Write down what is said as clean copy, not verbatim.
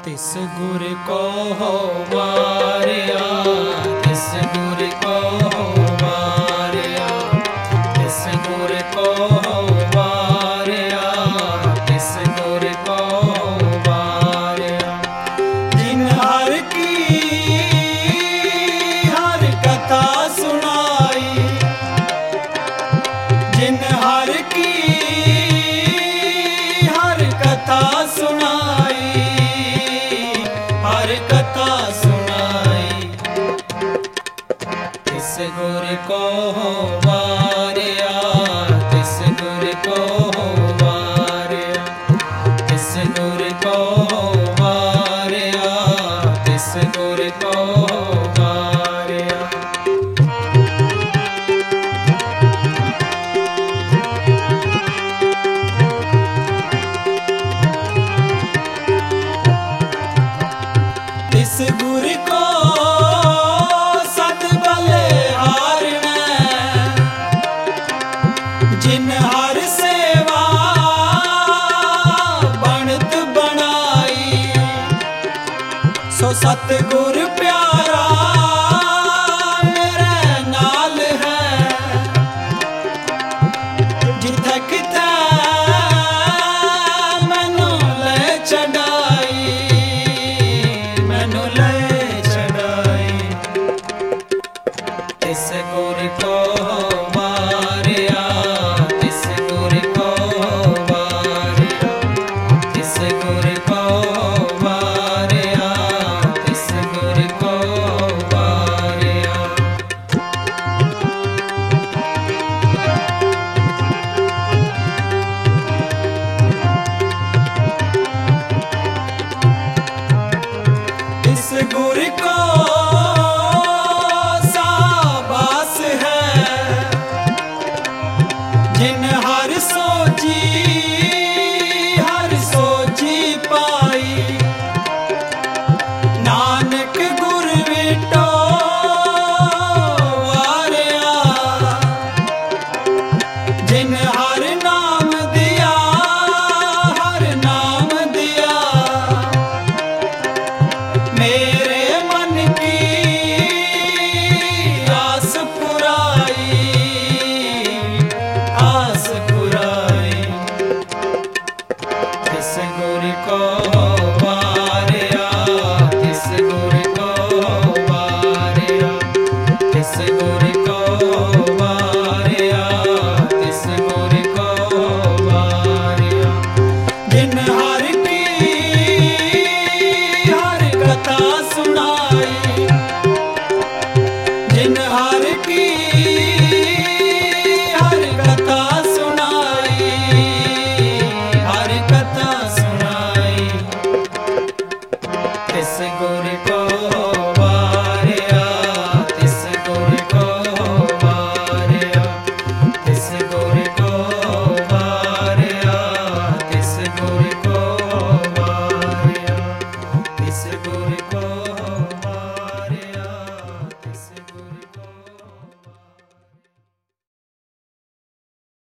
तिस गुर को हो वारिया, तिस गुर को हो वारिया, तिस गुर को हो वारिया, तिस गुर को हो वारिया। जिन हर की हर कथा सुनाई, जिन हर की हर कथा सुनाई, हर कथा सुनाई, तिस गुर को हो वारिया, तिस गुर को हो वारिया, तिस गुर को हो वारिया, तिस गुर को हो वारिया। तिस गुर को सत बलिहारनै, जिन हर सेवा बनत बनाई, सो सतगुर प्यारा मेरे नाल है। जिथे किथे मैनू ले चढ़ाई, मैनू ले चढ़ाई, तिस गुर को हो वारिया, तिस गुर को हो वारिया, तिस गुर को हो वारिया, तिस गुर को हो वारिया। इस गुर को साबास है, जिन हर सोची पाई। नानक गुर विटो वारिया, जिन हर नाम दिया, हर नाम दिया, मेरे मन की आस पुराई, आस पुराई, तिस गुर को